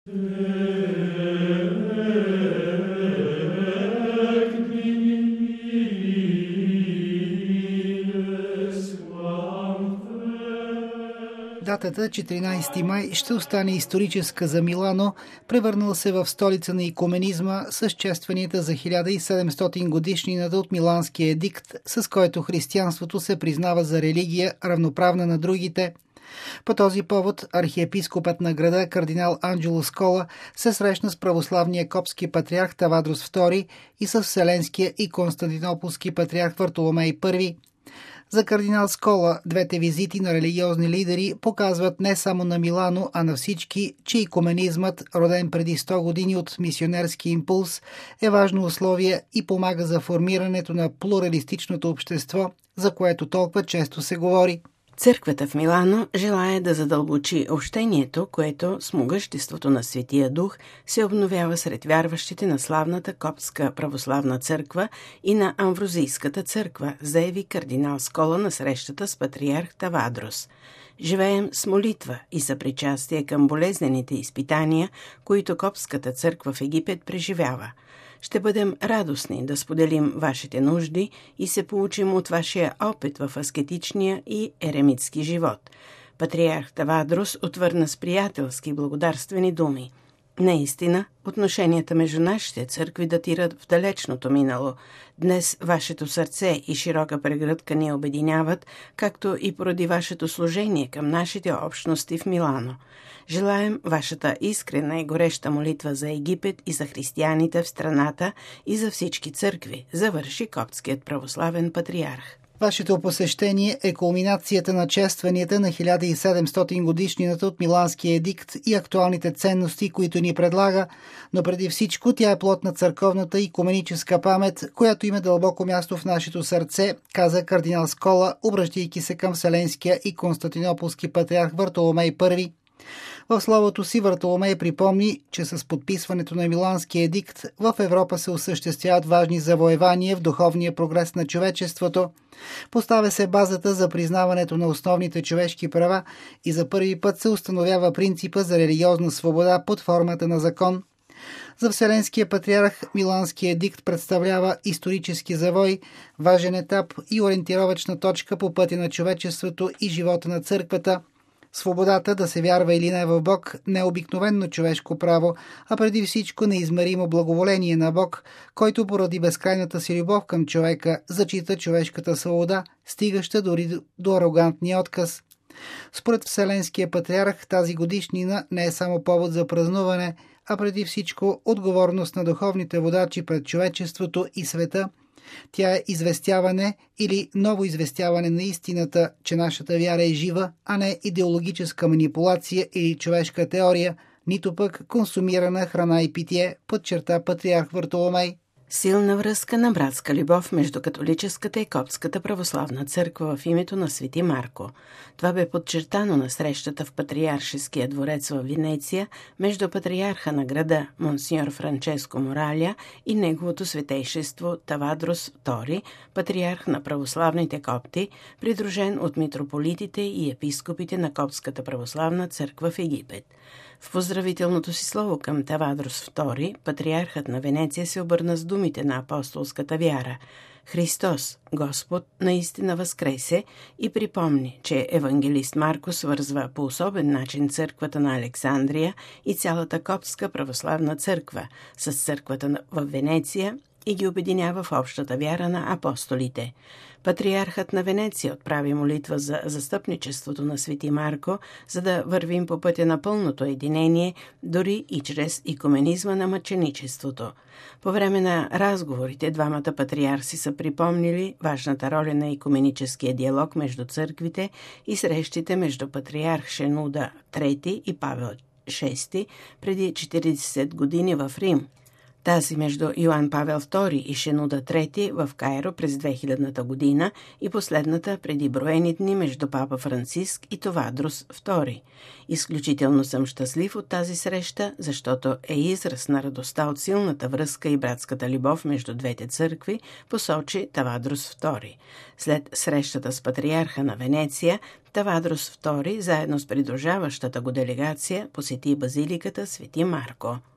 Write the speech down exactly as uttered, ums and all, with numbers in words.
Датата четиринайсети май ще остане историческа за Милано, превърнал се в столица на икуменизма с честванията за хиляда и седемстотин годишнината от Миланския едикт, с който християнството се признава за религия, равноправна на другите. По този повод архиепископът на града кардинал Анджело Скола се срещна с православния копски патриарх Тавадрос втори и с Вселенския и Константинополски патриарх Вартоломей първи. За кардинал Скола двете визити на религиозни лидери показват не само на Милано, а на всички, че икуменизмът, роден преди сто години от мисионерски импулс, е важно условие и помага за формирането на плуралистичното общество, за което толкова често се говори. Църквата в Милано желае да задълбочи общението, което с могъществото на Светия Дух се обновява сред вярващите на славната Коптска православна църква и на Амврозийската църква, заяви кардинал Скола на срещата с патриарх Тавадрос. Живеем с молитва и съпричастие към болезнените изпитания, които Коптската църква в Египет преживява. Ще бъдем радостни да споделим вашите нужди и се получим от вашия опит в аскетичния и еремитски живот. Патриарх Тавадрос отвърна с приятелски благодарствени думи. Наистина, отношенията между нашите църкви датират в далечното минало. Днес вашето сърце и широка прегръдка ни обединяват, както и поради вашето служение към нашите общности в Милано. Желаем вашата искрена и гореща молитва за Египет и за християните в страната и за всички църкви, завърши коптският православен патриарх. Вашето посещение е кулминацията на честванията на хиляда и седемстотин годишнината от Миланския едикт и актуалните ценности, които ни предлага, но преди всичко тя е плод на църковната икуменическа памет, която има дълбоко място в нашето сърце, каза кардинал Скола, обръщайки се към Вселенския и Константинополски патриарх Вартоломей първи. В словото си Вартоломей припомни, че с подписването на Миланския едикт в Европа се осъществяват важни завоевания в духовния прогрес на човечеството. Поставя се базата за признаването на основните човешки права и за първи път се установява принципа за религиозна свобода под формата на закон. За Вселенския патриарх Миланския едикт представлява исторически завой, важен етап и ориентировъчна точка по пътя на човечеството и живота на църквата. Свободата да се вярва или не в Бог не е обикновено човешко право, а преди всичко неизмеримо благоволение на Бог, който поради безкрайната си любов към човека зачита човешката свобода, стигаща дори до арогантния отказ. Според Вселенския патриарх тази годишнина не е само повод за празнуване, а преди всичко отговорност на духовните водачи пред човечеството и света. Тя е известяване или ново известяване на истината, че нашата вяра е жива, а не идеологическа манипулация или човешка теория, нито пък консумирана храна и питие, подчерта патриарх Вартоломей. Силна връзка на братска любов между католическата и коптската православна църква в името на Свети Марко. Това бе подчертано на срещата в Патриаршеския дворец в Венеция между патриарха на града Монсеньор Франческо Мораля и неговото светейшество Тавадрос втори, патриарх на православните копти, придружен от митрополитите и епископите на Коптската православна църква в Египет. В поздравителното си слово към Тавадрос втори, патриархът на Венеция се обърна с думите на апостолската вяра. Христос, Господ, наистина възкресе и припомни, че евангелист Марко свързва по особен начин църквата на Александрия и цялата коптска православна църква с църквата в Венеция и ги обединява в общата вяра на апостолите. Патриархът на Венеция отправи молитва за застъпничеството на Свети Марко, за да вървим по пътя на пълното единение, дори и чрез икуменизма на мъченичеството. По време на разговорите двамата патриарси са припомнили важната роля на икуменическия диалог между църквите и срещите между патриарх Шенуда трети и Павел шести преди четиридесет години в Рим. Тази между Йоан Павел втори и Шенуда трети в Кайро през две хилядната година и последната преди броени дни между папа Франциск и Товадрос втори. Изключително съм щастлив от тази среща, защото е израз на радостта от силната връзка и братската любов между двете църкви, посочи Тавадрос втори. След срещата с патриарха на Венеция, Тавадрос втори, заедно с придружаващата го делегация, посети базиликата Свети Марко.